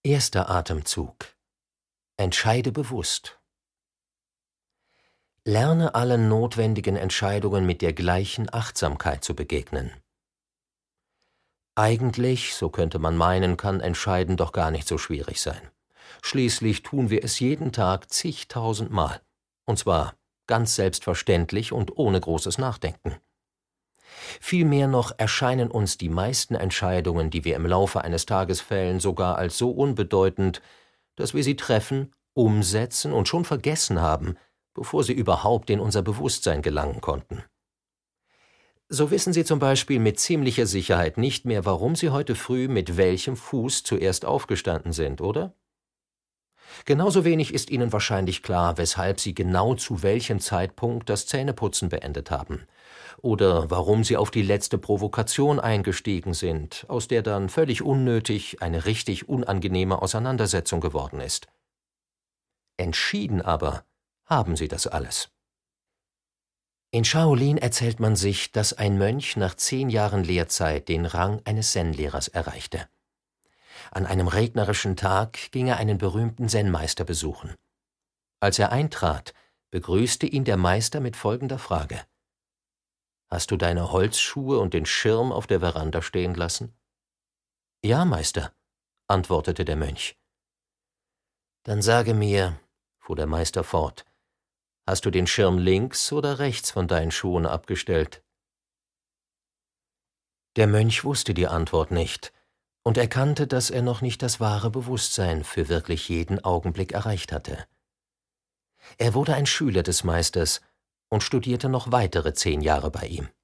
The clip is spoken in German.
Erster Atemzug. Entscheide bewusst. Lerne allen notwendigen Entscheidungen mit der gleichen Achtsamkeit zu begegnen. Eigentlich, so könnte man meinen, kann Entscheiden doch gar nicht so schwierig sein. Schließlich tun wir es jeden Tag zigtausendmal. Und zwar ganz selbstverständlich und ohne großes Nachdenken. Vielmehr noch erscheinen uns die meisten Entscheidungen, die wir im Laufe eines Tages fällen, sogar als so unbedeutend, dass wir sie treffen, umsetzen und schon vergessen haben, bevor sie überhaupt in unser Bewusstsein gelangen konnten. So wissen Sie zum Beispiel mit ziemlicher Sicherheit nicht mehr, warum Sie heute früh mit welchem Fuß zuerst aufgestanden sind, oder? Genauso wenig ist Ihnen wahrscheinlich klar, weshalb Sie genau zu welchem Zeitpunkt das Zähneputzen beendet haben. Oder warum Sie auf die letzte Provokation eingestiegen sind, aus der dann völlig unnötig eine richtig unangenehme Auseinandersetzung geworden ist. Entschieden aber haben Sie das alles. In Shaolin erzählt man sich, dass ein Mönch nach 10 Jahren Lehrzeit den Rang eines Zen-Lehrers erreichte. An einem regnerischen Tag ging er einen berühmten Zen-Meister besuchen. Als er eintrat, begrüßte ihn der Meister mit folgender Frage: »Hast du deine Holzschuhe und den Schirm auf der Veranda stehen lassen?« »Ja, Meister«, antwortete der Mönch. »Dann sage mir«, fuhr der Meister fort, »hast du den Schirm links oder rechts von deinen Schuhen abgestellt?« Der Mönch wusste die Antwort nicht und erkannte, dass er noch nicht das wahre Bewusstsein für wirklich jeden Augenblick erreicht hatte. Er wurde ein Schüler des Meisters und studierte noch weitere 10 Jahre bei ihm.